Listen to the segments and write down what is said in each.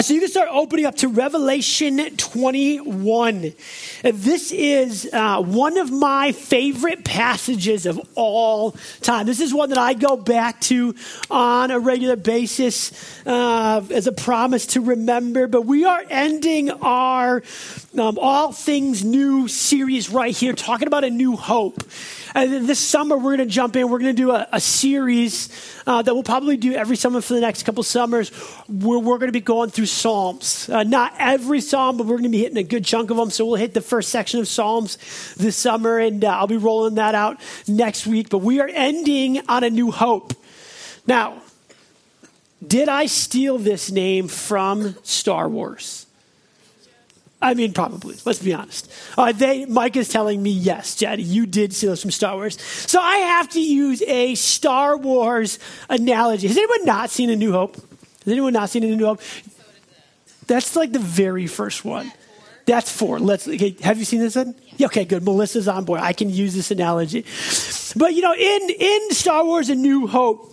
So you can start opening up to Revelation 21. And this is one of my favorite passages of all time. This is one that I go back to on a regular basis as a promise to remember. But we are ending our All Things New series right here, talking about a new hope. And then this summer, we're going to jump in. We're going to do a series that we'll probably do every summer for the next couple summers, where we're going to be going through Psalms. Not every Psalm, but we're going to be hitting a good chunk of them. So we'll hit the first section of Psalms this summer, and I'll be rolling that out next week. But we are ending on a new hope. Now, did I steal this name from Star Wars? I mean, probably. Let's be honest. Mike is telling me, yes, Jed, you did steal this from Star Wars. So I have to use a Star Wars analogy. Has anyone not seen A New Hope? Has anyone not seen A New Hope? That's like the very first one. That's 4. Have you seen this one? Yeah, okay, good. Melissa's on board. I can use this analogy. But, in Star Wars A New Hope,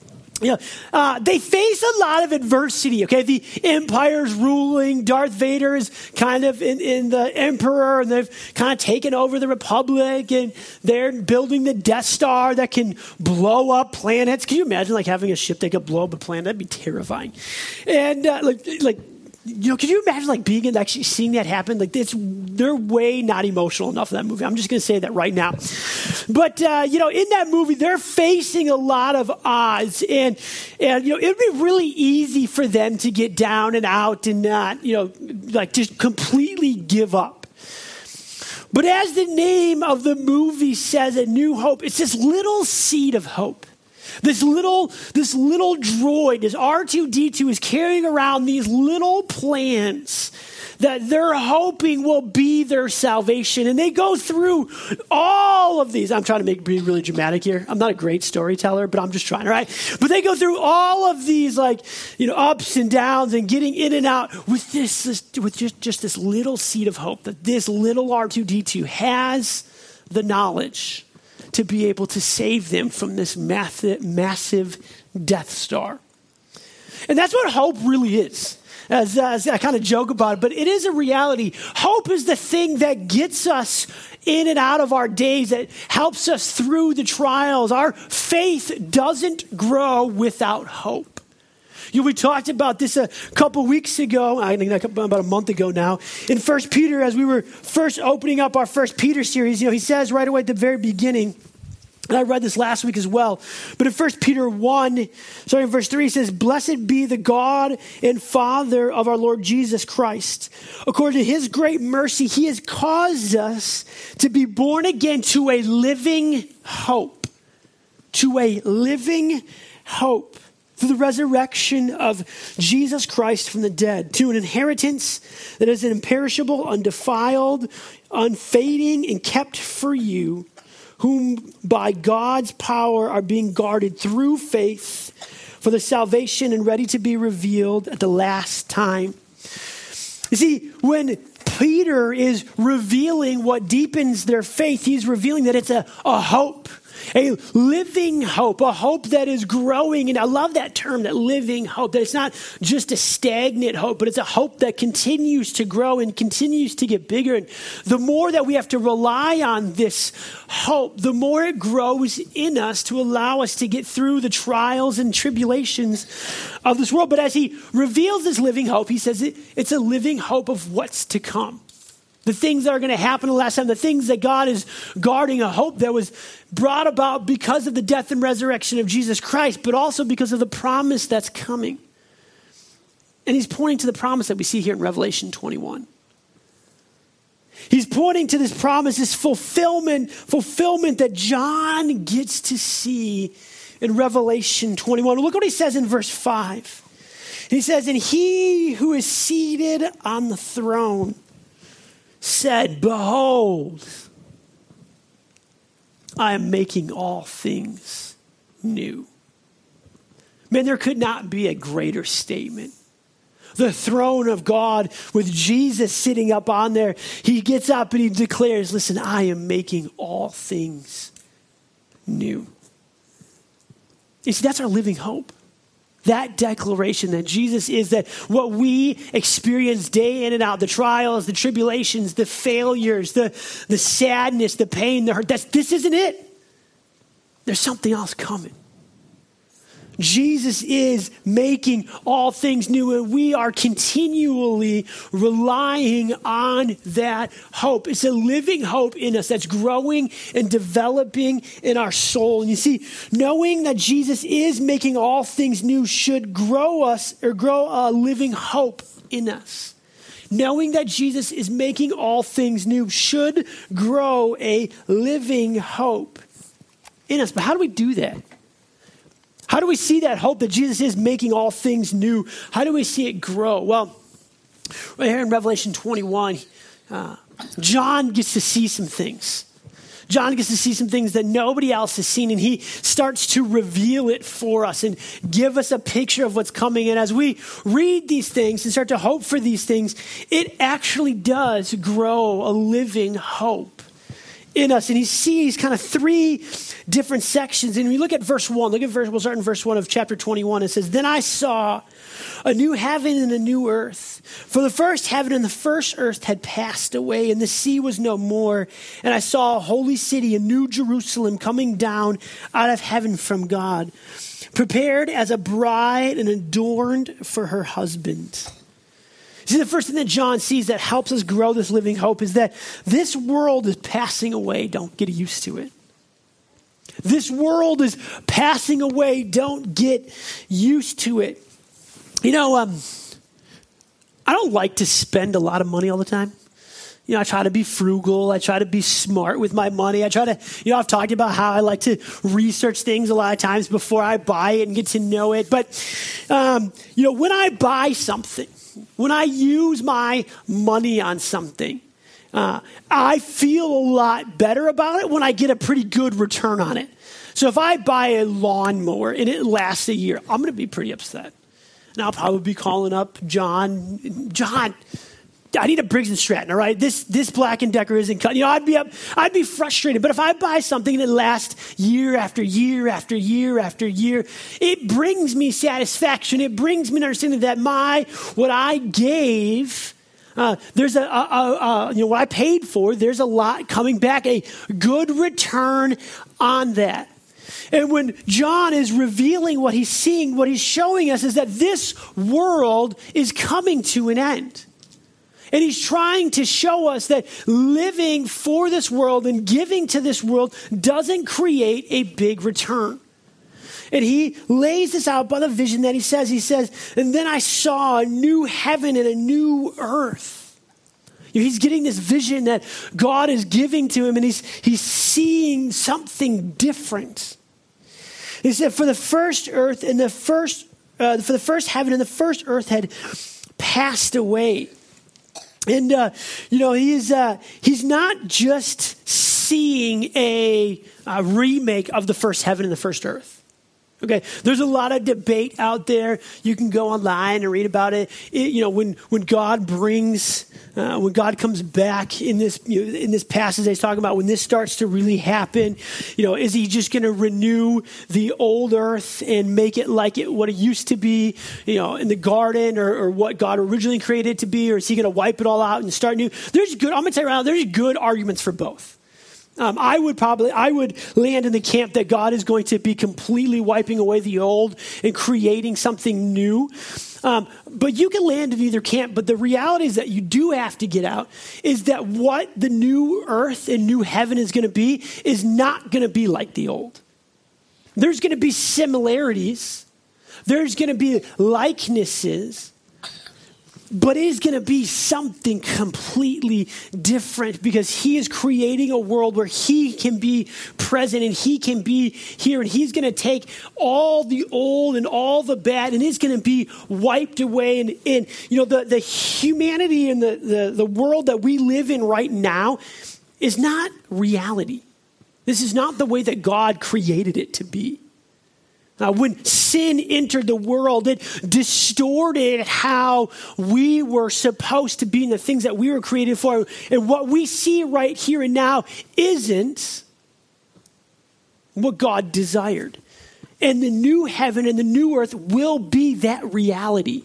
they face a lot of adversity, okay? The Empire's ruling. Darth Vader is kind of in the Emperor, and they've kind of taken over the Republic, and they're building the Death Star that can blow up planets. Can you imagine, having a ship that could blow up a planet? That'd be terrifying. And, can you imagine being in actually seeing that happen? They're way not emotional enough in that movie. I'm just going to say that right now. But in that movie, they're facing a lot of odds, and it'd be really easy for them to get down and out and not just completely give up. But as the name of the movie says, A New Hope, it's this little seed of hope. This little droid, this R2-D2, is carrying around these little plans that they're hoping will be their salvation. And they go through all of these. I'm trying to be really dramatic here. I'm not a great storyteller, but I'm just trying, right? But they go through all of these, ups and downs and getting in and out with just this little seed of hope that this little R2-D2 has the knowledge to be able to save them from this massive Death Star. And that's what hope really is, as I kind of joke about it, but it is a reality. Hope is the thing that gets us in and out of our days, that helps us through the trials. Our faith doesn't grow without hope. We talked about this a couple weeks ago, I think about a month ago now, in 1 Peter, as we were first opening up our 1 Peter series. He says right away at the very beginning, and I read this last week as well, but in 1 Peter 1, starting in verse 3, he says, "Blessed be the God and Father of our Lord Jesus Christ. According to his great mercy, he has caused us to be born again to a living hope." To a living hope. Through the resurrection of Jesus Christ from the dead, to an inheritance that is imperishable, undefiled, unfading, and kept for you, whom by God's power are being guarded through faith for the salvation and ready to be revealed at the last time. You see, when Peter is revealing what deepens their faith, he's revealing that it's a hope. A living hope, a hope that is growing. And I love that term, that living hope, that it's not just a stagnant hope, but it's a hope that continues to grow and continues to get bigger. And the more that we have to rely on this hope, the more it grows in us to allow us to get through the trials and tribulations of this world. But as he reveals this living hope, he says it's a living hope of what's to come. The things that are going to happen the last time, the things that God is guarding, a hope that was brought about because of the death and resurrection of Jesus Christ, but also because of the promise that's coming. And he's pointing to the promise that we see here in Revelation 21. He's pointing to this promise, this fulfillment that John gets to see in Revelation 21. Look what he says in verse 5. He says, "And he who is seated on the throne said, 'Behold, I am making all things new.'" Man, there could not be a greater statement. The throne of God with Jesus sitting up on there. He gets up and he declares, "Listen, I am making all things new." You see, that's our living hope. that declaration that Jesus is that what we experience day in and out, the trials, the tribulations, the failures, the sadness, the pain, the hurt, this isn't it. There's something else coming. Jesus is making all things new, and we are continually relying on that hope. It's a living hope in us that's growing and developing in our soul. And you see, knowing that Jesus is making all things new should grow a living hope in us. Knowing that Jesus is making all things new should grow a living hope in us. But how do we do that? How do we see that hope that Jesus is making all things new? How do we see it grow? Well, right here in Revelation 21, John gets to see some things. John gets to see some things that nobody else has seen, and he starts to reveal it for us and give us a picture of what's coming. And as we read these things and start to hope for these things, it actually does grow a living hope in us. And he sees kind of three different sections. And we look at verse 1. We'll start in verse 1 of chapter 21. It says, "Then I saw a new heaven and a new earth. For the first heaven and the first earth had passed away, and the sea was no more. And I saw a holy city, a new Jerusalem, coming down out of heaven from God, prepared as a bride and adorned for her husband." See, the first thing that John sees that helps us grow this living hope is that this world is passing away. Don't get used to it. This world is passing away. Don't get used to it. You know, I don't like to spend a lot of money all the time. You know, I try to be frugal. I try to be smart with my money. I try to, I've talked about how I like to research things a lot of times before I buy it and get to know it. But, when I buy something, when I use my money on something, I feel a lot better about it when I get a pretty good return on it. So if I buy a lawnmower and it lasts a year, I'm going to be pretty upset. And I'll probably be calling up John, I need a Briggs & Stratton, all right? This Black & Decker isn't cut. I'd be frustrated. But if I buy something that lasts year after year after year after year, it brings me satisfaction. It brings me an understanding that what I gave, there's what I paid for, there's a lot coming back, a good return on that. And when John is revealing what he's seeing, what he's showing us is that this world is coming to an end. And he's trying to show us that living for this world and giving to this world doesn't create a big return. And he lays this out by the vision that he says, "And then I saw a new heaven and a new earth." He's getting this vision that God is giving to him, and he's seeing something different. He said, "For the first earth and for the first heaven and the first earth had passed away." And, he's not just seeing a remake of the first heaven and the first earth. Okay, there's a lot of debate out there. You can go online and read about it. When God comes back in this passage he's talking about, when this starts to really happen, is he just going to renew the old earth and make it like what it used to be, in the garden or what God originally created it to be, or is he going to wipe it all out and start new? I'm going to tell you right now, there's good arguments for both. I would land in the camp that God is going to be completely wiping away the old and creating something new. But you can land in either camp. But the reality is that you do have to get out is that what the new earth and new heaven is going to be is not going to be like the old. There's going to be similarities. There's going to be likenesses. But it is going to be something completely different because he is creating a world where he can be present and he can be here. And he's going to take all the old and all the bad and it's going to be wiped away. And the humanity and the world that we live in right now is not reality. This is not the way that God created it to be. When sin entered the world, it distorted how we were supposed to be and the things that we were created for. And what we see right here and now isn't what God desired. and the new heaven and the new earth will be that reality.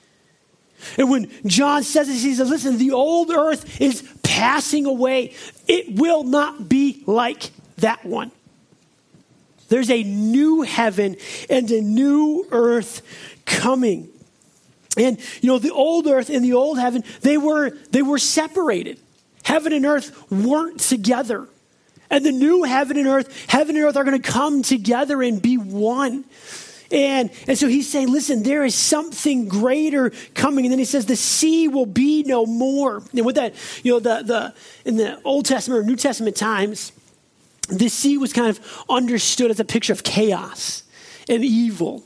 And when John says this, he says, listen, the old earth is passing away. It will not be like that one. There's a new heaven and a new earth coming. And, the old earth and the old heaven, they were separated. Heaven and earth weren't together. And the new heaven and earth are going to come together and be one. And so he's saying, listen, there is something greater coming. And then he says, the sea will be no more. And with that, in the Old Testament or New Testament times, the sea was kind of understood as a picture of chaos and evil.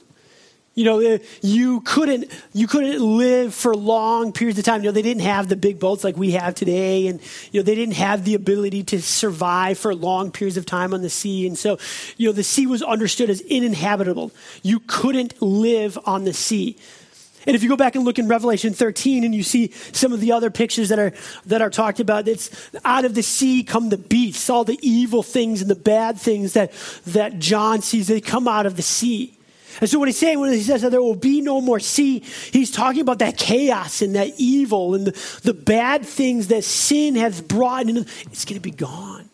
You couldn't live for long periods of time. They didn't have the big boats like we have today. And, they didn't have the ability to survive for long periods of time on the sea. And so, the sea was understood as uninhabitable. You couldn't live on the sea. And if you go back and look in Revelation 13 and you see some of the other pictures that are talked about, it's out of the sea come the beasts, all the evil things and the bad things that John sees, they come out of the sea. And so what he's saying when he says that there will be no more sea, he's talking about that chaos and that evil and the bad things that sin has brought in. It's going to be gone.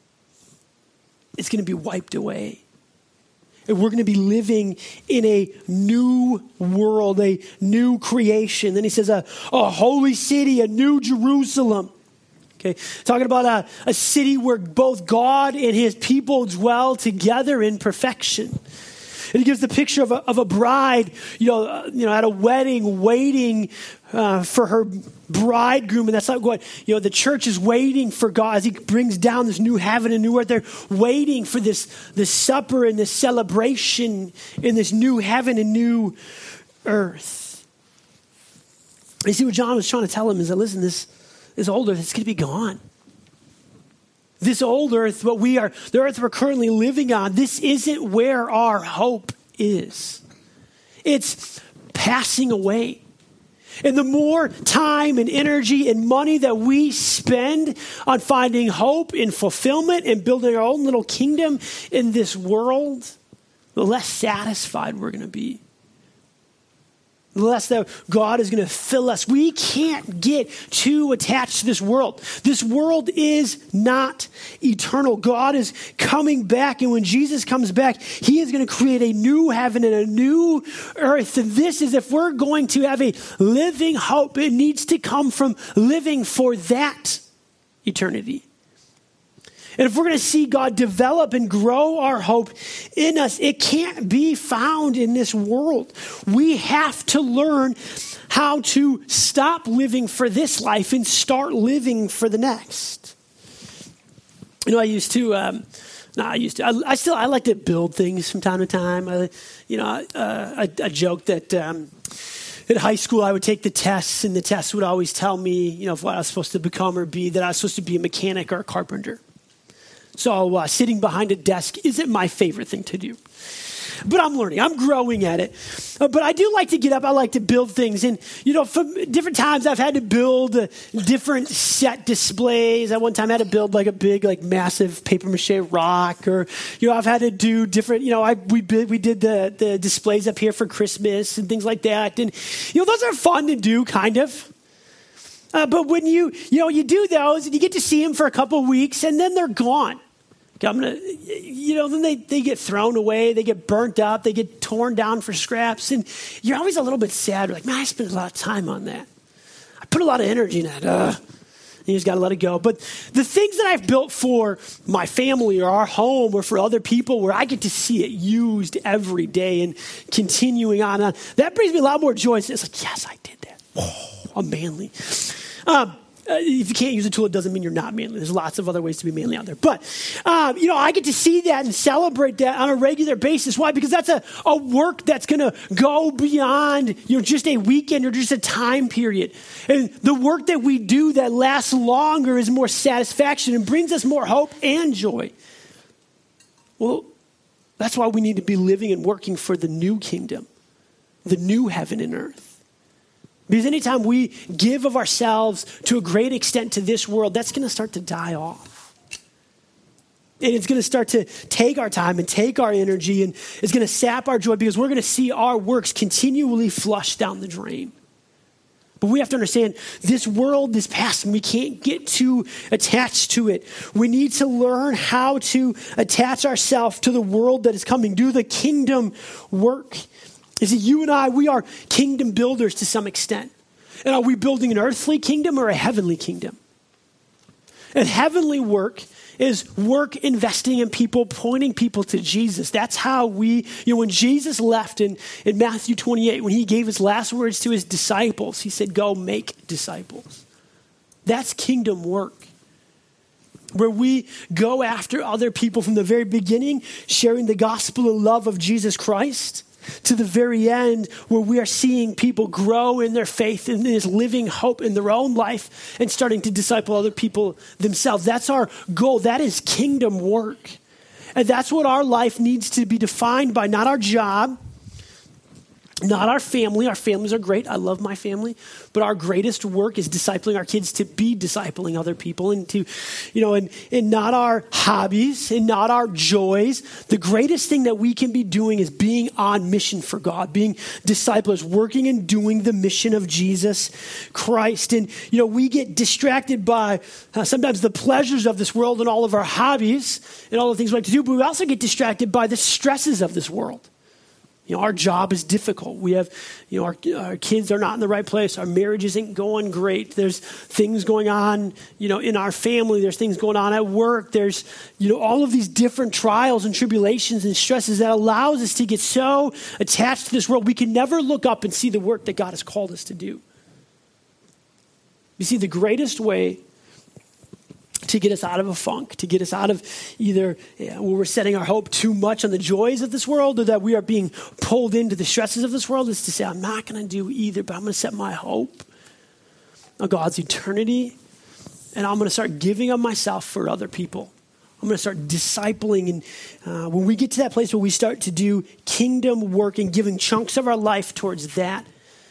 It's going to be wiped away. And we're going to be living in a new world, a new creation. Then he says a holy city, a new Jerusalem. Okay, talking about a city where both God and his people dwell together in perfection. And he gives the picture of a bride, at a wedding, waiting for her bridegroom. And that's like what, the church is waiting for God as he brings down this new heaven and new earth. They're waiting for this supper and this celebration in this new heaven and new earth. You see what John was trying to tell him is that, listen, this old earth, it's going to be gone. This old earth, the earth we're currently living on, this isn't where our hope is. It's passing away. And the more time and energy and money that we spend on finding hope and fulfillment and building our own little kingdom in this world, the less satisfied we're going to be. The less that God is going to fill us. We can't get too attached to this world. This world is not eternal. God is coming back, and when Jesus comes back, he is going to create a new heaven and a new earth. And this is, if we're going to have a living hope, it needs to come from living for that eternity. And if we're going to see God develop and grow our hope in us, it can't be found in this world. We have to learn how to stop living for this life and start living for the next. I like to build things from time to time. I joke that in high school I would take the tests, and the tests would always tell me, what I was supposed to become or be, that I was supposed to be a mechanic or a carpenter. So sitting behind a desk isn't my favorite thing to do. But I'm learning. I'm growing at it. But I do like to get up. I like to build things. And, from different times I've had to build different set displays. At one time I had to build like a big, massive paper mache rock. Or, I've had to do different, we did the displays up here for Christmas and things like that. And, those are fun to do, kind of. But when you do those and you get to see them for a couple of weeks and then they're gone. Then they get thrown away, they get burnt up, they get torn down for scraps. And you're always a little bit sad. You're like, man, I spent a lot of time on that. I put a lot of energy in that. And you just got to let it go. But the things that I've built for my family or our home or for other people where I get to see it used every day and continuing on, that brings me a lot more joy. It's like, yes, I did that. Oh, I'm manly. If you can't use a tool, it doesn't mean you're not manly. There's lots of other ways to be manly out there. But, I get to see that and celebrate that on a regular basis. Why? Because that's a work that's going to go beyond, just a weekend or just a time period. And the work that we do that lasts longer is more satisfaction and brings us more hope and joy. Well, that's why we need to be living and working for the new kingdom, the new heaven and earth. Because anytime we give of ourselves to a great extent to this world, that's going to start to die off. And it's going to start to take our time and take our energy, and it's going to sap our joy because we're going to see our works continually flush down the drain. But we have to understand this world is past and we can't get too attached to it. We need to learn how to attach ourselves to the world that is coming, do the kingdom work. You see, you and I, we are kingdom builders to some extent. And are we building an earthly kingdom or a heavenly kingdom? And heavenly work is work investing in people, pointing people to Jesus. That's how when Jesus left in Matthew 28, when he gave his last words to his disciples, he said, go make disciples. That's kingdom work, where we go after other people from the very beginning, sharing the gospel and love of Jesus Christ, to the very end, where we are seeing people grow in their faith and this living hope in their own life and starting to disciple other people themselves. That's our goal. That is kingdom work. And that's what our life needs to be defined by, not our job, not our family. Our families are great. I love my family. But our greatest work is discipling our kids to be discipling other people, and to, and not our hobbies and not our joys. The greatest thing that we can be doing is being on mission for God, being disciples, working and doing the mission of Jesus Christ. And, we get distracted by sometimes the pleasures of this world and all of our hobbies and all the things we like to do, but we also get distracted by the stresses of this world. Our job is difficult. We have, our kids are not in the right place. Our marriage isn't going great. There's things going on, in our family. There's things going on at work. There's, all of these different trials and tribulations and stresses that allows us to get so attached to this world. We can never look up and see the work that God has called us to do. You see, the greatest way to get us out of a funk, to get us out of either where we're setting our hope too much on the joys of this world, or that we are being pulled into the stresses of this world, is to say, I'm not going to do either, but I'm going to set my hope on God's eternity, and I'm going to start giving of myself for other people. I'm going to start discipling, and when we get to that place where we start to do kingdom work and giving chunks of our life towards that,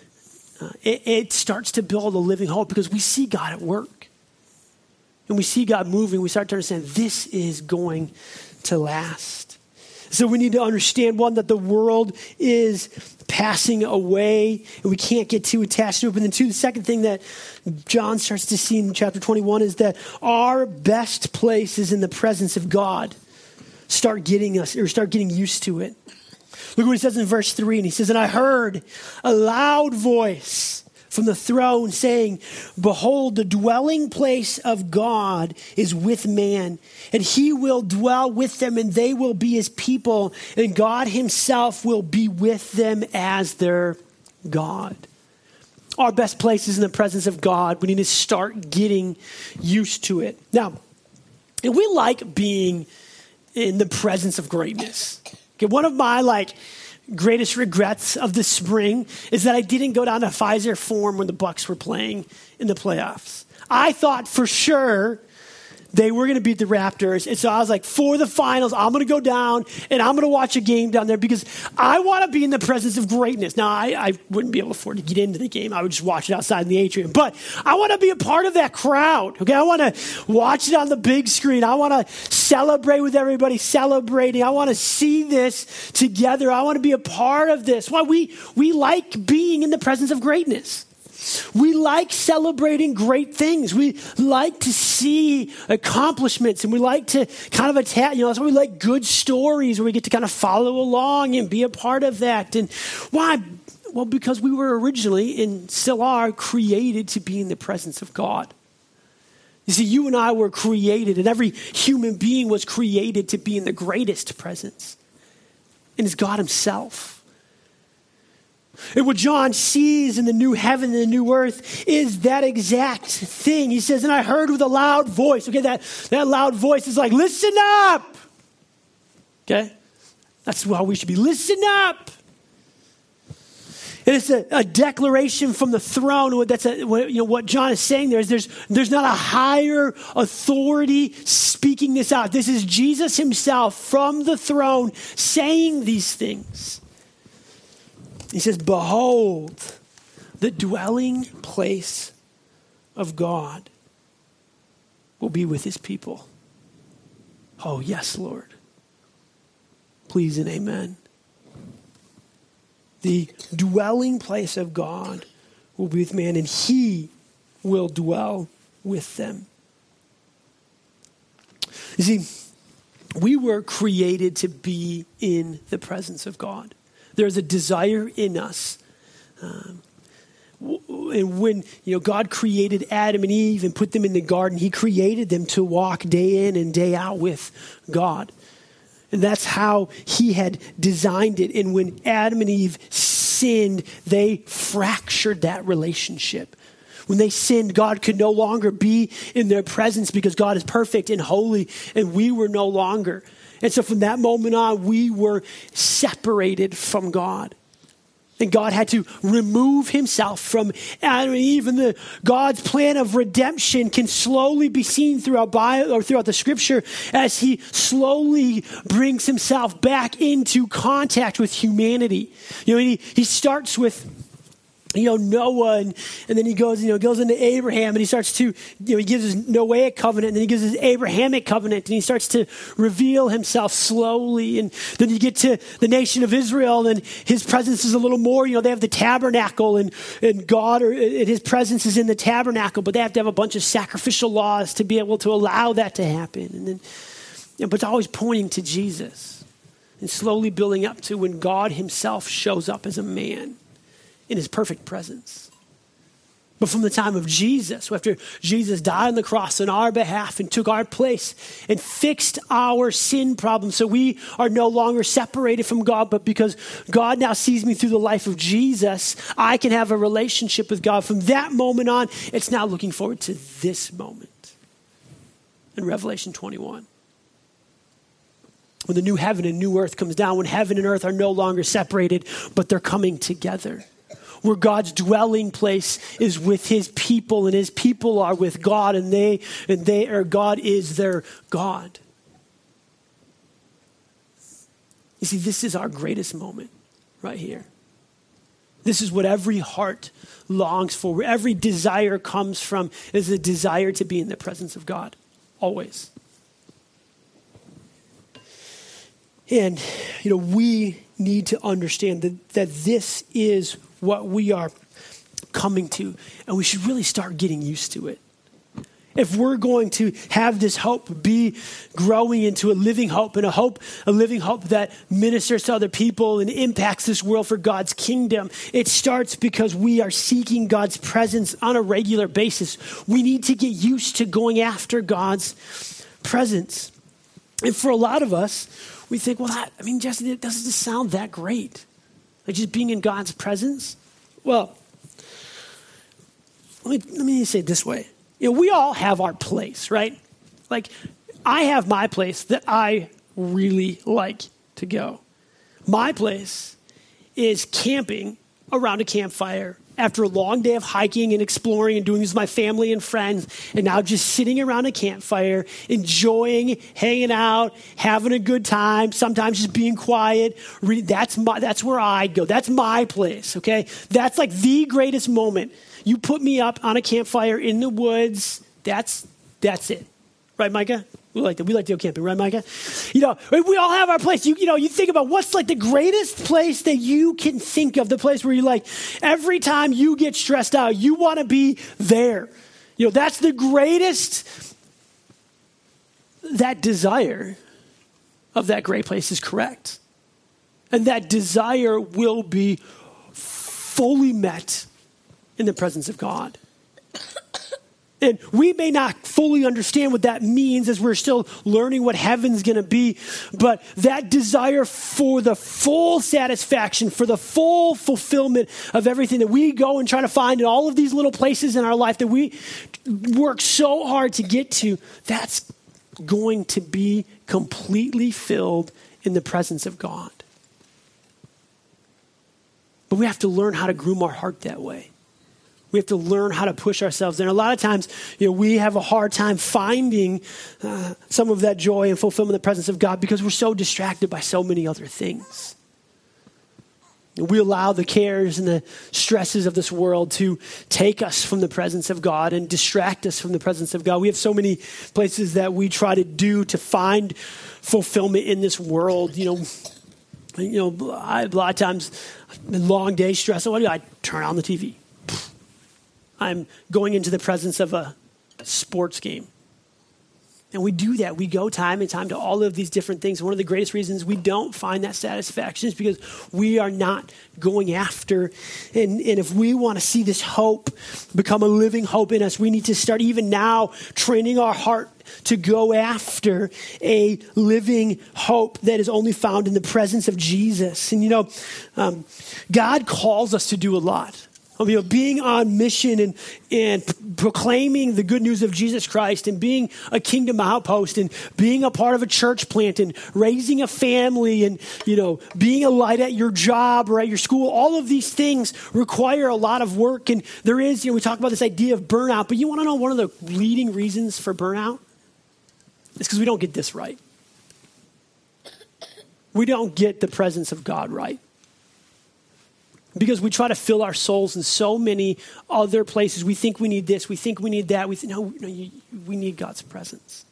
it starts to build a living hope, because we see God at work. And we see God moving, we start to understand this is going to last. So we need to understand, one, that the world is passing away and we can't get too attached to it. But then two, the second thing that John starts to see in chapter 21 is that our best place is in the presence of God. Start getting used to it. Look what he says in verse 3, and he says, and I heard a loud voice from the throne saying, behold, the dwelling place of God is with man, and he will dwell with them, and they will be his people, and God himself will be with them as their God. Our best place is in the presence of God. We need to start getting used to it. Now, we like being in the presence of greatness. Okay, one of my greatest regrets of the spring is that I didn't go down to Pfizer Forum when the Bucks were playing in the playoffs. I thought for sure they were going to beat the Raptors. And so I was like, for the finals, I'm going to go down and I'm going to watch a game down there because I want to be in the presence of greatness. Now, I wouldn't be able to afford to get into the game. I would just watch it outside in the atrium. But I want to be a part of that crowd. Okay, I want to watch it on the big screen. I want to celebrate with everybody celebrating. I want to see this together. I want to be a part of this. Why? We like being in the presence of greatness. We like celebrating great things. We like to see accomplishments, and we like to kind of attack, that's why we like good stories where we get to kind of follow along and be a part of that. And why? Well, because we were originally and still are created to be in the presence of God. You see, you and I were created, and every human being was created to be in the greatest presence. And it's God himself. And what John sees in the new heaven and the new earth is that exact thing. He says, and I heard with a loud voice. Okay, that loud voice is like, listen up. Okay? That's how we should be. Listen up. And it's a declaration from the throne. That's what John is saying there is there's not a higher authority speaking this out. This is Jesus himself from the throne saying these things. He says, behold, the dwelling place of God will be with his people. Oh, yes, Lord. Please and amen. The dwelling place of God will be with man, and he will dwell with them. You see, we were created to be in the presence of God. There's a desire in us. And when God created Adam and Eve and put them in the garden, he created them to walk day in and day out with God. And that's how he had designed it. And when Adam and Eve sinned, they fractured that relationship. When they sinned, God could no longer be in their presence because God is perfect and holy, and we were no longer. And so from that moment on, we were separated from God. And God had to remove himself from Adam and Eve. And God's plan of redemption can slowly be seen throughout the scripture as he slowly brings himself back into contact with humanity. He starts with Noah, and then he goes into Abraham, and he starts to, he gives his Noahic covenant, and then he gives his Abrahamic covenant, and he starts to reveal himself slowly. And then you get to the nation of Israel, and his presence is a little more, they have the tabernacle, and God, and his presence is in the tabernacle, but they have to have a bunch of sacrificial laws to be able to allow that to happen. And then, but it's always pointing to Jesus, and slowly building up to when God himself shows up as a man in his perfect presence. But from the time of Jesus, after Jesus died on the cross on our behalf and took our place and fixed our sin problem, so we are no longer separated from God, but because God now sees me through the life of Jesus, I can have a relationship with God. From that moment on, it's now looking forward to this moment in Revelation 21. When the new heaven and new earth comes down, when heaven and earth are no longer separated, but they're coming together. Where God's dwelling place is with his people, and his people are with God, and God is their God. You see, this is our greatest moment right here. This is what every heart longs for, where every desire comes from, is a desire to be in the presence of God, always. And, we need to understand that this is what we are coming to, and we should really start getting used to it. If we're going to have this hope be growing into a living hope, and a living hope that ministers to other people and impacts this world for God's kingdom, it starts because we are seeking God's presence on a regular basis. We need to get used to going after God's presence. And for a lot of us, we think, Jesse, it doesn't sound that great. Like just being in God's presence? Well, let me say it this way. We all have our place, right? Like, I have my place that I really like to go. My place is camping around a campfire after a long day of hiking and exploring and doing this with my family and friends, and now just sitting around a campfire, enjoying, hanging out, having a good time, sometimes just being quiet. That's where I go. That's my place, okay? That's like the greatest moment. You put me up on a campfire in the woods, that's it. Right, Micah? We like to go camping, right, Micah? We all have our place. You think about what's like the greatest place that you can think of, the place where you like, every time you get stressed out, you want to be there. That's the greatest. That desire of that great place is correct. And that desire will be fully met in the presence of God. And we may not fully understand what that means as we're still learning what heaven's going to be, but that desire for the full satisfaction, for the full fulfillment of everything that we go and try to find in all of these little places in our life that we work so hard to get to, that's going to be completely filled in the presence of God. But we have to learn how to groom our heart that way. We have to learn how to push ourselves. And a lot of times, we have a hard time finding some of that joy and fulfillment in the presence of God because we're so distracted by so many other things. We allow the cares and the stresses of this world to take us from the presence of God and distract us from the presence of God. We have so many places that we try to do to find fulfillment in this world. A lot of times, long day stress. What do? I turn on the TV. I'm going into the presence of a sports game. And we do that. We go time and time to all of these different things. One of the greatest reasons we don't find that satisfaction is because we are not going after. And if we want to see this hope become a living hope in us, we need to start even now training our heart to go after a living hope that is only found in the presence of Jesus. And God calls us to do a lot. Being on mission and proclaiming the good news of Jesus Christ and being a kingdom outpost and being a part of a church plant and raising a family and, being a light at your job or at your school, all of these things require a lot of work. And there is, we talk about this idea of burnout, but you want to know one of the leading reasons for burnout? It's because we don't get this right. We don't get the presence of God right. Because we try to fill our souls in so many other places. We think we need this. We think we need that. We need God's presence.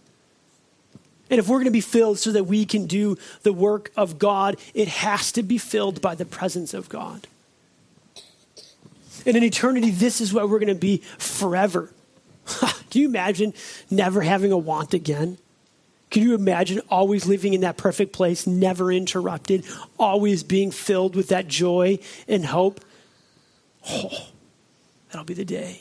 And if we're going to be filled so that we can do the work of God, it has to be filled by the presence of God. And in eternity, this is what we're going to be forever. Can you imagine never having a want again? Can you imagine always living in that perfect place, never interrupted, always being filled with that joy and hope? Oh, that'll be the day.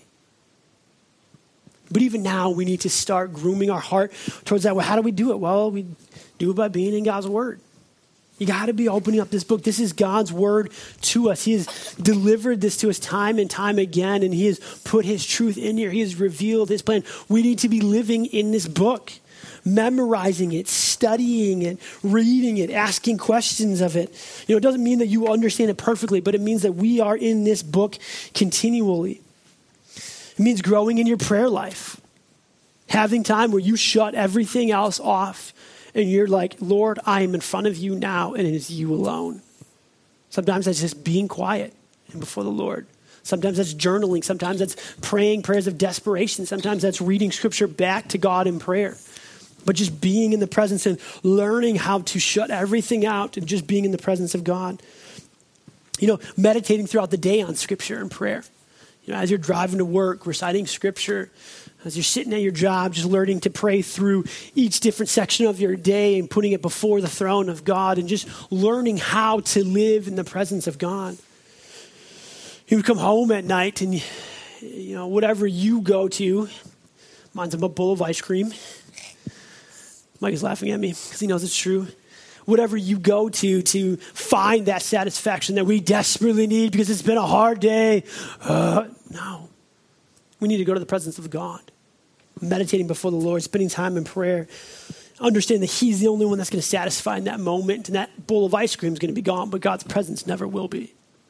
But even now, we need to start grooming our heart towards that. Well, how do we do it? Well, we do it by being in God's word. You got to be opening up this book. This is God's word to us. He has delivered this to us time and time again, and he has put his truth in here. He has revealed his plan. We need to be living in this book, memorizing it, studying it, reading it, asking questions of it. It doesn't mean that you understand it perfectly, but it means that we are in this book continually. It means growing in your prayer life, having time where you shut everything else off and you're like, Lord, I am in front of you now, and it is you alone. Sometimes that's just being quiet and before the Lord. Sometimes that's journaling. Sometimes that's praying prayers of desperation. Sometimes that's reading scripture back to God in prayer. But just being in the presence and learning how to shut everything out and just being in the presence of God. Meditating throughout the day on scripture and prayer. As you're driving to work, reciting scripture. As you're sitting at your job, just learning to pray through each different section of your day and putting it before the throne of God and just learning how to live in the presence of God. You come home at night and, whatever you go to, mine's a bowl of ice cream. Mike is laughing at me because he knows it's true. Whatever you go to find that satisfaction that we desperately need because it's been a hard day. No. We need to go to the presence of God. Meditating before the Lord, spending time in prayer. Understand that he's the only one that's going to satisfy in that moment. And that bowl of ice cream is going to be gone, but God's presence never will be.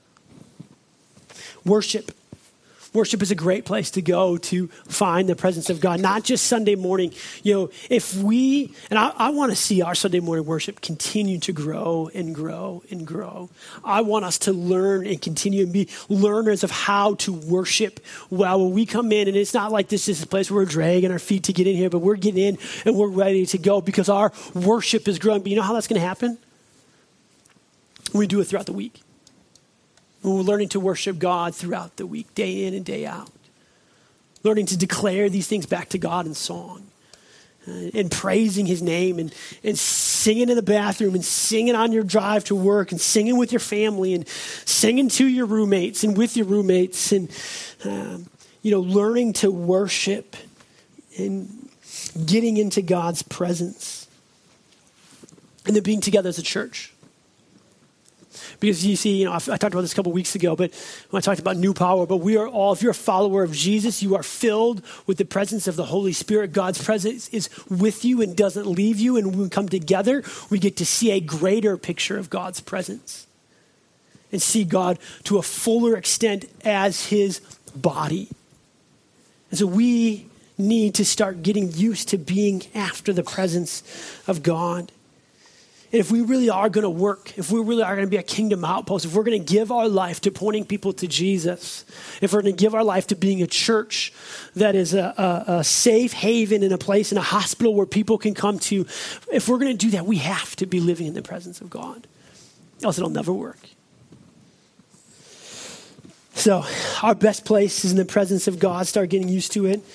Worship. Worship is a great place to go to find the presence of God, not just Sunday morning. If we, and I want to see our Sunday morning worship continue to grow and grow and grow. I want us to learn and continue and be learners of how to worship well. When we come in, and it's not like this is a place where we're dragging our feet to get in here, but we're getting in and we're ready to go because our worship is growing. But you know how that's going to happen? We do it throughout the week. We're learning to worship God throughout the week, day in and day out. Learning to declare these things back to God in song. And praising his name and singing in the bathroom and singing on your drive to work and singing with your family and singing to your roommates and with your roommates and, learning to worship and getting into God's presence. And then being together as a church. Because you see, I talked about this a couple weeks ago, but when I talked about new power, but we are all, if you're a follower of Jesus, you are filled with the presence of the Holy Spirit. God's presence is with you and doesn't leave you. And when we come together, we get to see a greater picture of God's presence and see God to a fuller extent as his body. And so we need to start getting used to being after the presence of God. And if we really are going to work, if we really are going to be a kingdom outpost, if we're going to give our life to pointing people to Jesus, if we're going to give our life to being a church that is a safe haven in a place, in a hospital where people can come to, if we're going to do that, we have to be living in the presence of God. Else it'll never work. So our best place is in the presence of God. Start getting used to it.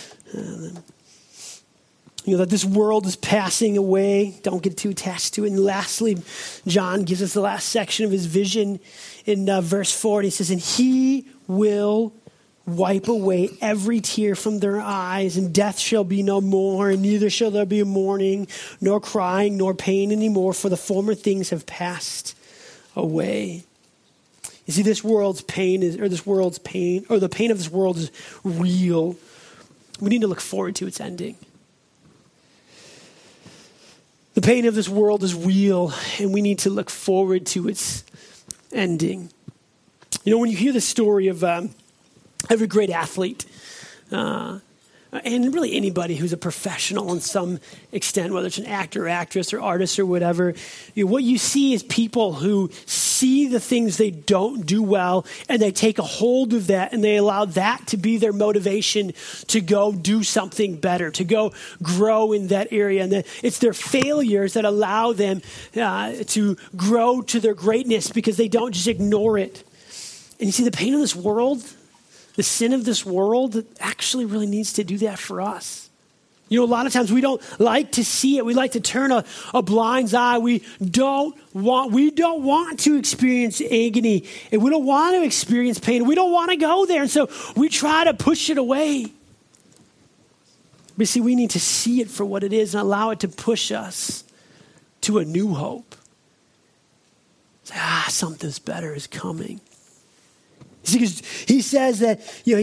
That this world is passing away. Don't get too attached to it. And lastly, John gives us the last section of his vision in verse 4. And he says, and he will wipe away every tear from their eyes, and death shall be no more, and neither shall there be mourning, nor crying, nor pain anymore, for the former things have passed away. You see, the pain of this world is real. We need to look forward to its ending. The pain of this world is real, and we need to look forward to its ending. When you hear the story of every great athlete, and really anybody who's a professional in some extent, whether it's an actor, actress, or artist or whatever, what you see is people who see the things they don't do well, and they take a hold of that, and they allow that to be their motivation to go do something better, to go grow in that area. And it's their failures that allow them to grow to their greatness, because they don't just ignore it. And you see, the pain of this world, the sin of this world, actually really needs to do that for us. A lot of times we don't like to see it. We like to turn a blind eye. We don't want to experience agony, and we don't want to experience pain. We don't want to go there, and so we try to push it away. But see, we need to see it for what it is and allow it to push us to a new hope. Say, something's better is coming. Because he says that,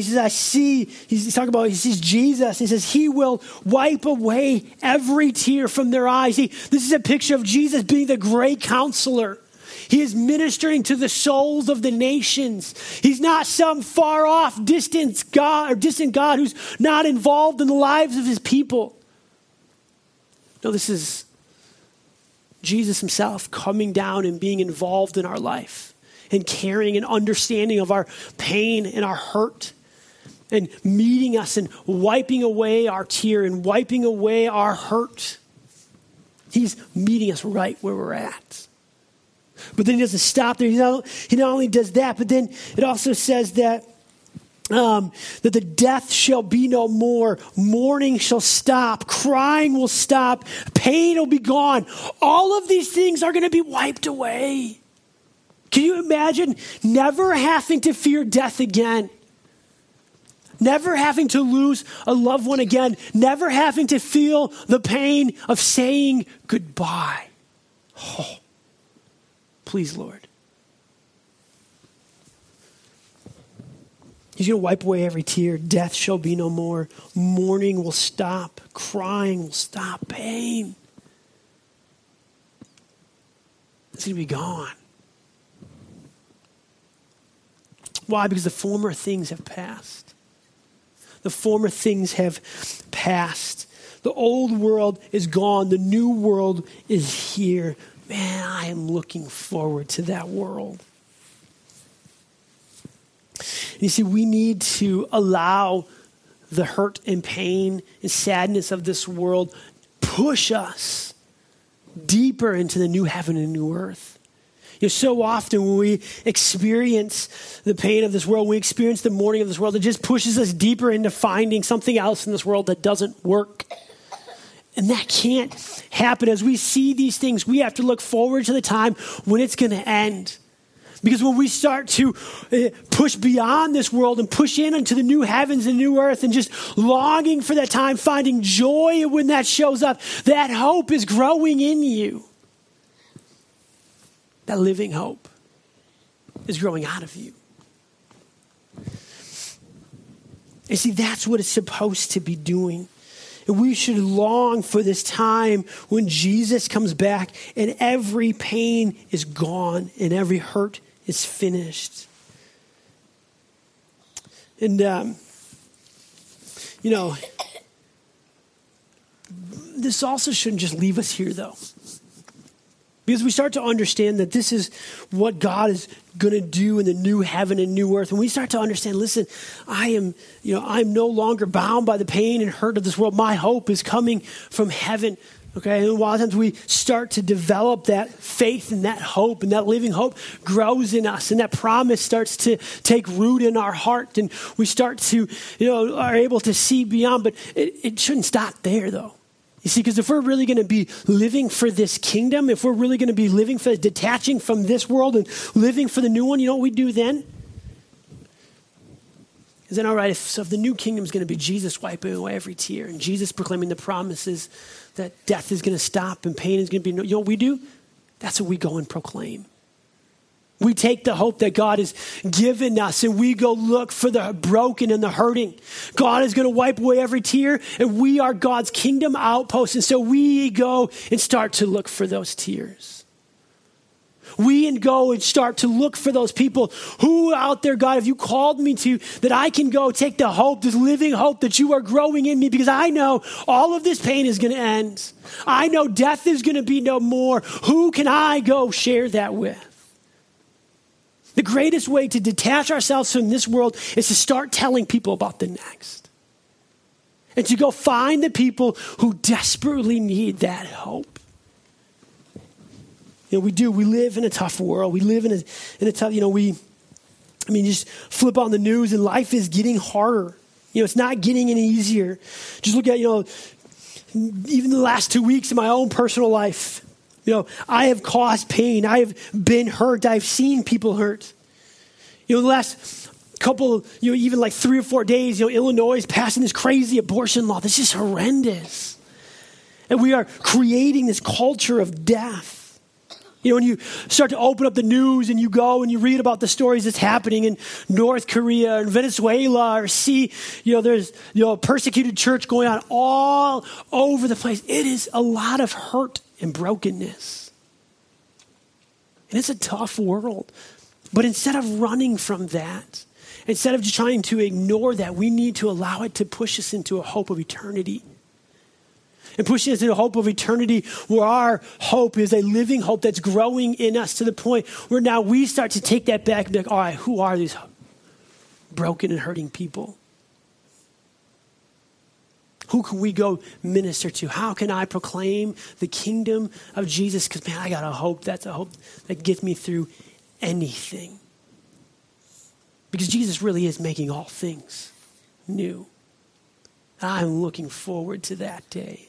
he's talking about, he sees Jesus. He says he will wipe away every tear from their eyes. This is a picture of Jesus being the great counselor. He is ministering to the souls of the nations. He's not some far off distant God who's not involved in the lives of his people. No, this is Jesus himself coming down and being involved in our life, and caring and understanding of our pain and our hurt, and meeting us and wiping away our tear and wiping away our hurt. He's meeting us right where we're at. But then he doesn't stop there. He not only does that, but then it also says that that the death shall be no more, mourning shall stop, crying will stop, pain will be gone. All of these things are going to be wiped away. Can you imagine never having to fear death again? Never having to lose a loved one again? Never having to feel the pain of saying goodbye? Oh, please, Lord. He's going to wipe away every tear. Death shall be no more. Mourning will stop. Crying will stop. Pain. It's going to be gone. Why? Because the former things have passed. The former things have passed. The old world is gone. The new world is here. Man, I am looking forward to that world. And you see, we need to allow the hurt and pain and sadness of this world push us deeper into the new heaven and new earth. So often when we experience the pain of this world, we experience the mourning of this world, it just pushes us deeper into finding something else in this world that doesn't work. And that can't happen. As we see these things, we have to look forward to the time when it's going to end. Because when we start to push beyond this world and push into the new heavens and new earth and just longing for that time, finding joy when that shows up, that hope is growing in you. That living hope is growing out of you. And see, that's what it's supposed to be doing. And we should long for this time when Jesus comes back and every pain is gone and every hurt is finished. And, this also shouldn't just leave us here, though. Because we start to understand that this is what God is going to do in the new heaven and new earth. When we start to understand, listen, I'm no longer bound by the pain and hurt of this world. My hope is coming from heaven. Okay, and a lot of times we start to develop that faith and that hope, and that living hope grows in us, and that promise starts to take root in our heart, and we start to, are able to see beyond. But it shouldn't stop there, though. You see, because if we're really going to be living for this kingdom, if we're really going to be living for detaching from this world and living for the new one, you know what we do then? Is then all right, if the new kingdom is going to be Jesus wiping away every tear and Jesus proclaiming the promises that death is going to stop and pain is going to be, you know what we do? That's what we go and proclaim. We take the hope that God has given us and we go look for the broken and the hurting. God is going to wipe away every tear, and we are God's kingdom outpost. And so we go and start to look for those tears. We go and start to look for those people who out there, God, have you called me to, that I can go take the hope, this living hope that you are growing in me, because I know all of this pain is going to end. I know death is going to be no more. Who can I go share that with? The greatest way to detach ourselves from this world is to start telling people about the next. And to go find the people who desperately need that hope. We live in a tough world. We live in a tough, just flip on the news and life is getting harder. It's not getting any easier. Just look at, even the last 2 weeks in my own personal life. I have caused pain. I have been hurt. I've seen people hurt. The last couple, even like 3 or 4 days, Illinois is passing this crazy abortion law. That's just horrendous. And we are creating this culture of death. When you start to open up the news and you go and you read about the stories that's happening in North Korea and Venezuela, or see, there's, a persecuted church going on all over the place. It is a lot of hurt and brokenness. And it's a tough world. But instead of running from that, instead of just trying to ignore that, we need to allow it to push us into a hope of eternity. And pushing us into a hope of eternity where our hope is a living hope that's growing in us to the point where now we start to take that back and be like, all right, who are these broken and hurting people? Who can we go minister to? How can I proclaim the kingdom of Jesus? Because, man, I got a hope. That's a hope that gets me through anything. Because Jesus really is making all things new. I'm looking forward to that day.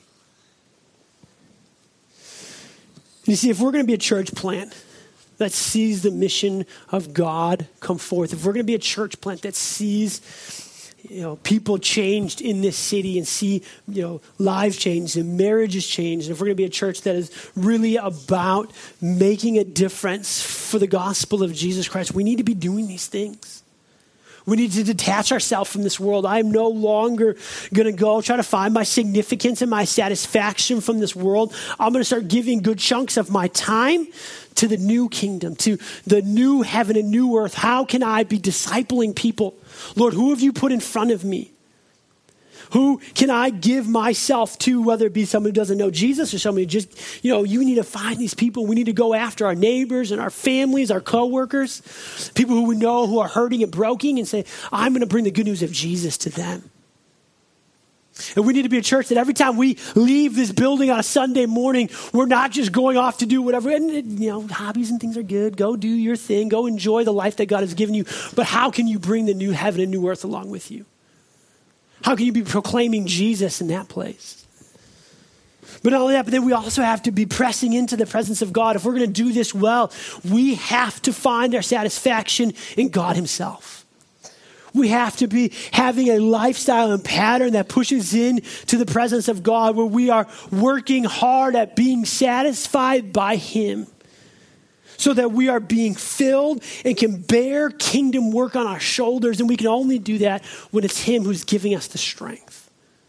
You see, if we're going to be a church plant that sees the mission of God come forth, if we're going to be a church plant that sees people changed in this city and see, lives changed and marriages changed. And if we're going to be a church that is really about making a difference for the gospel of Jesus Christ, we need to be doing these things. We need to detach ourselves from this world. I'm no longer going to go try to find my significance and my satisfaction from this world. I'm going to start giving good chunks of my time to the new kingdom, to the new heaven and new earth. How can I be discipling people? Lord, who have you put in front of me? Who can I give myself to, whether it be someone who doesn't know Jesus or somebody who just, you need to find these people. We need to go after our neighbors and our families, our coworkers, people who we know who are hurting and broken, and say, I'm going to bring the good news of Jesus to them. And we need to be a church that every time we leave this building on a Sunday morning, we're not just going off to do whatever. And, hobbies and things are good. Go do your thing. Go enjoy the life that God has given you. But how can you bring the new heaven and new earth along with you? How can you be proclaiming Jesus in that place? But not only that, but then we also have to be pressing into the presence of God. If we're going to do this well, we have to find our satisfaction in God himself. We have to be having a lifestyle and pattern that pushes in to the presence of God, where we are working hard at being satisfied by him, so that we are being filled and can bear kingdom work on our shoulders. And we can only do that when it's him who's giving us the strength.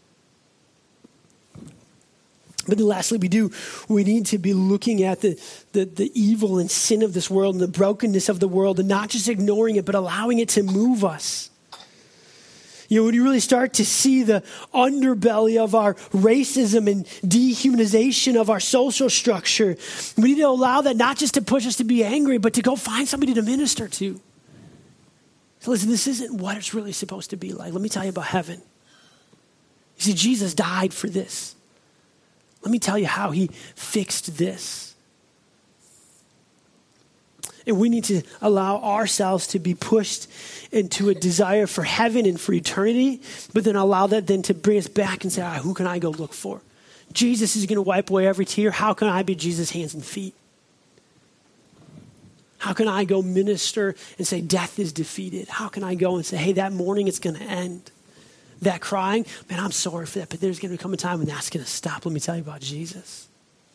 But then lastly, we need to be looking at the evil and sin of this world and the brokenness of the world, and not just ignoring it, but allowing it to move us. When you really start to see the underbelly of our racism and dehumanization of our social structure, we need to allow that not just to push us to be angry, but to go find somebody to minister to. So listen, this isn't what it's really supposed to be like. Let me tell you about heaven. You see, Jesus died for this. Let me tell you how he fixed this. And we need to allow ourselves to be pushed into a desire for heaven and for eternity, but then allow that then to bring us back and say, all right, who can I go look for? Jesus is going to wipe away every tear. How can I be Jesus' hands and feet? How can I go minister and say death is defeated? How can I go and say, hey, that morning it's going to end? That crying, man, I'm sorry for that, but there's going to come a time when that's going to stop. Let me tell you about Jesus.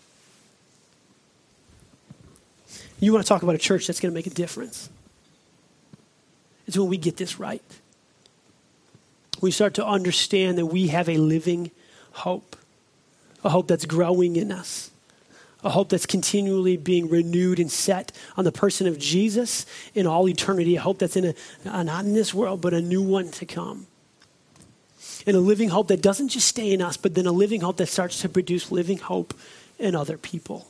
You want to talk about a church that's going to make a difference. It's when we get this right. We start to understand that we have a living hope, a hope that's growing in us, a hope that's continually being renewed and set on the person of Jesus in all eternity, a hope that's not in this world, but a new one to come. And a living hope that doesn't just stay in us, but then a living hope that starts to produce living hope in other people.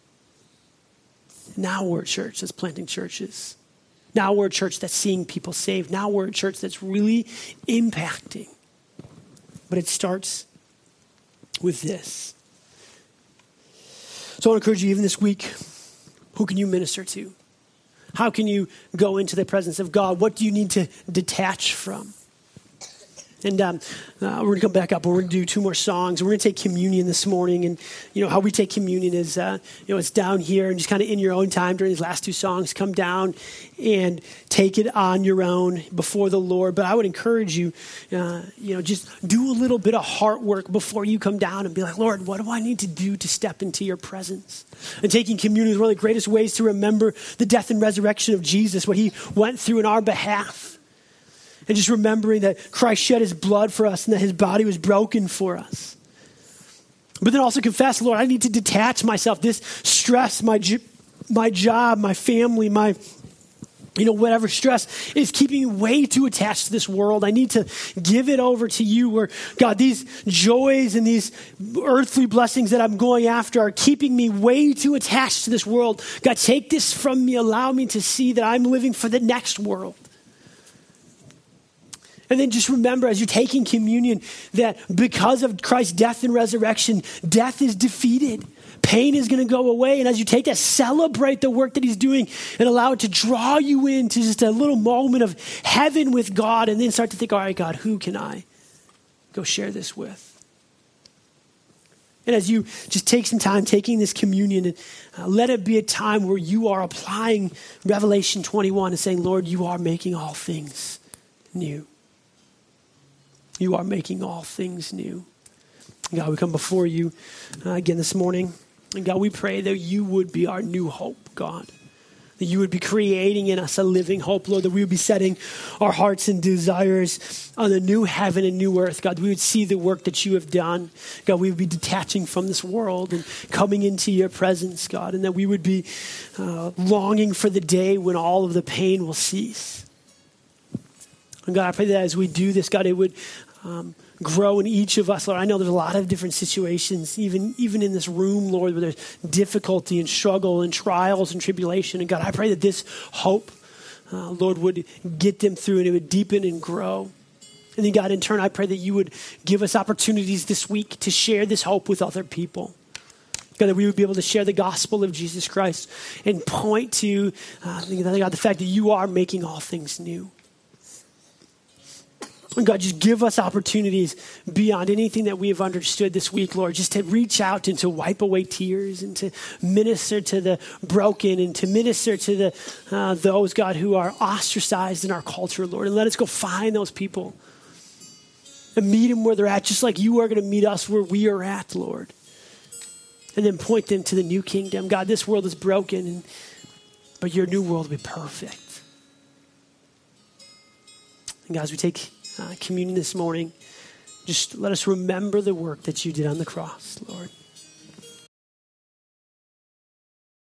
Now we're a church that's planting churches. Now we're a church that's seeing people saved. Now we're a church that's really impacting. But it starts with this. So I want to encourage you, even this week, who can you minister to? How can you go into the presence of God? What do you need to detach from? And we're going to come back up. We're going to do two more songs. We're going to take communion this morning. And, how we take communion is, it's down here and just kind of in your own time during these last two songs, come down and take it on your own before the Lord. But I would encourage you, just do a little bit of heart work before you come down and be like, Lord, what do I need to do to step into your presence? And taking communion is one of the greatest ways to remember the death and resurrection of Jesus, what he went through in our behalf. And just remembering that Christ shed his blood for us and that his body was broken for us. But then also confess, Lord, I need to detach myself. This stress, my job, my family, my whatever stress is keeping me way too attached to this world. I need to give it over to you where, God, these joys and these earthly blessings that I'm going after are keeping me way too attached to this world. God, take this from me. Allow me to see that I'm living for the next world. And then just remember as you're taking communion that because of Christ's death and resurrection, death is defeated. Pain is going to go away. And as you take that, celebrate the work that he's doing and allow it to draw you into just a little moment of heaven with God. And then start to think, all right, God, who can I go share this with? And as you just take some time taking this communion, let it be a time where you are applying Revelation 21 and saying, Lord, you are making all things new. You are making all things new. God, we come before you again this morning. And God, we pray that you would be our new hope, God. That you would be creating in us a living hope, Lord. That we would be setting our hearts and desires on the new heaven and new earth. God, we would see the work that you have done. God, we would be detaching from this world and coming into your presence, God. And that we would be longing for the day when all of the pain will cease. And God, I pray that as we do this, God, it would grow in each of us, Lord. I know there's a lot of different situations, even in this room, Lord, where there's difficulty and struggle and trials and tribulation. And God, I pray that this hope, Lord, would get them through and it would deepen and grow. And then God, in turn, I pray that you would give us opportunities this week to share this hope with other people. God, that we would be able to share the gospel of Jesus Christ and point to, God, the fact that you are making all things new. And God, just give us opportunities beyond anything that we have understood this week, Lord, just to reach out and to wipe away tears and to minister to the broken and to minister to those, God, who are ostracized in our culture, Lord. And let us go find those people and meet them where they're at, just like you are going to meet us where we are at, Lord. And then point them to the new kingdom. God, this world is broken, but your new world will be perfect. And God, as we take communion this morning, just let us remember the work that you did on the cross, Lord.